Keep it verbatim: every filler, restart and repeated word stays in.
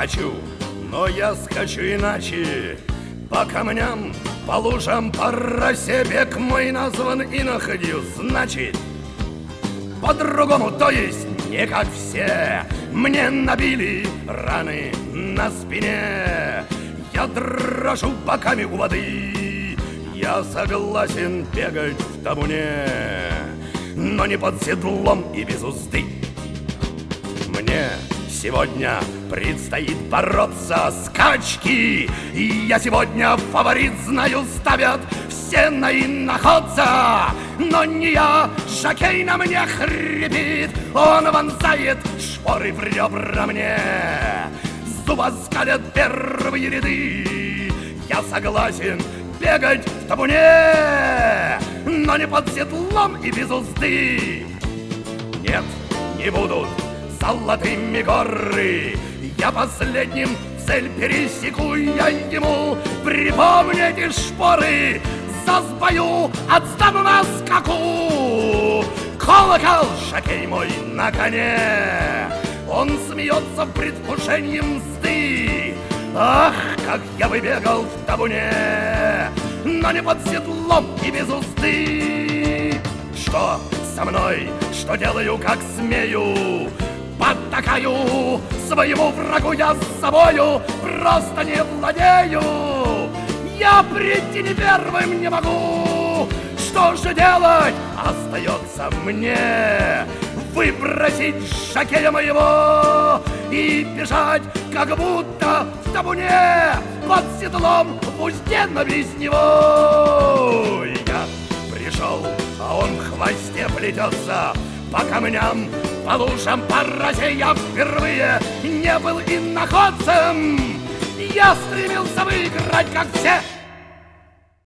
скачу, но я скачу иначе. По камням, по лужам, по росе бег мой назван иноходью. Значит, по-другому, то есть не как все. Мне набили раны на спине, я дрожу боками у воды. Я согласен бегать в табуне, но не под седлом и без узды. Мне сегодня предстоит бороться с скачки, и я сегодня фаворит, знаю, ставят все на иноходца. Но не я, жокей на мне хрипит, он вонзает шпоры в ребра мне. Зубы скалят первые ряды, я согласен бегать в табуне, но не под седлом и без узды. Нет, не будут золотыми горы, я последним цель пересеку, я ему припомните шпоры. Засбою, отстану на скаку. Колокол, жокей мой на коне, он смеется в предвкушении мзды. Ах, как я бы бегал в табуне, но не под седлом и без узды. Что со мной, что делаю, как смею, потакаю своему врагу, я с собою просто не владею. Я прийти не первым не могу. Что же делать? Остается мне выбросить жокея моего и бежать, как будто в табуне, под седлом, в узде, но без него. Я пришел, а он в хвосте плетется, по камням, по лужам, по росе. Я впервые не был иноходцем, я стремился выиграть, как все.